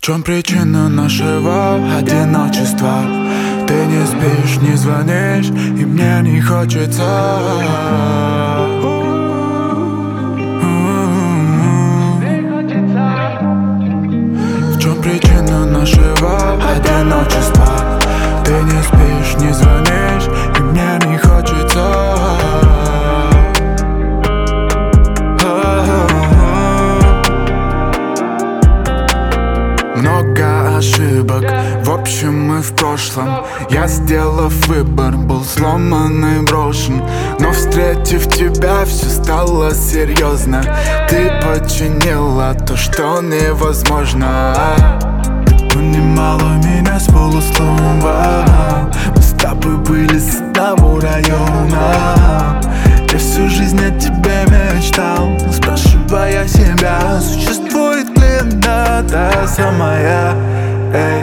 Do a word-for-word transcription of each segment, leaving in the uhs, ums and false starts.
чем причина нашего одиночества? Ты не спишь, не звонишь, и мне не хочется. В чем причина нашего одиночества? Ты не спишь, не звонишь, и мне не хочется. Много ошибок, в общем мы в прошлом. Я, сделав выбор, был сломан и брошен. Но встретив тебя, все стало серьезно. Ты починила то, что невозможно. Ты понимала меня с полуслова. Мы с тобой были с одного района. Я всю жизнь о тебе мечтал, спрашивая себя, существует ли она та самая. Эй.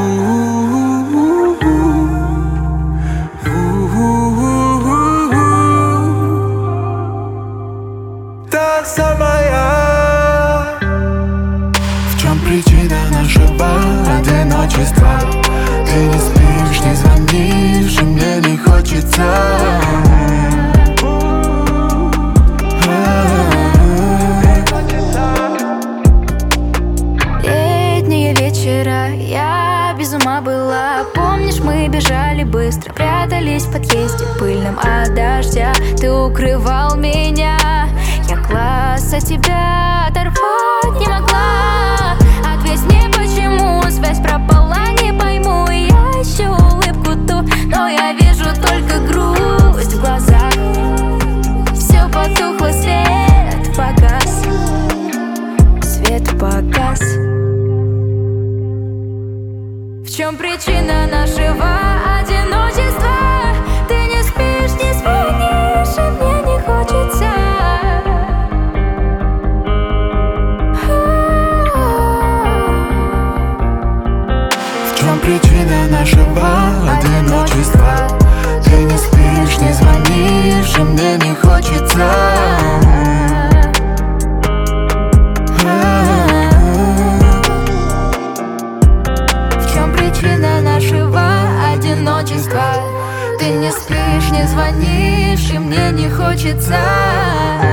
Та самая. В чем причина нашего одиночества? Ты не спишь, не звонишь, и мне не хочется. Я без ума была, помнишь, мы бежали быстро, прятались в подъезде пыльном от дождя. Ты укрывал меня, я глаз от тебя оторвать не могла. Ответь мне, почему связь пропала, не пойму. Я ищу улыбку ту, но я вижу только грусть в глазах. Все потухло, свет погас, свет погас. В чем причина нашего одиночества? Ты не спишь, не звонишь, и мне не хочется. В чем причина нашего одиночества? Ты не спишь, не звонишь, и мне не хочется. Ты не спишь, не звонишь, и мне не хочется.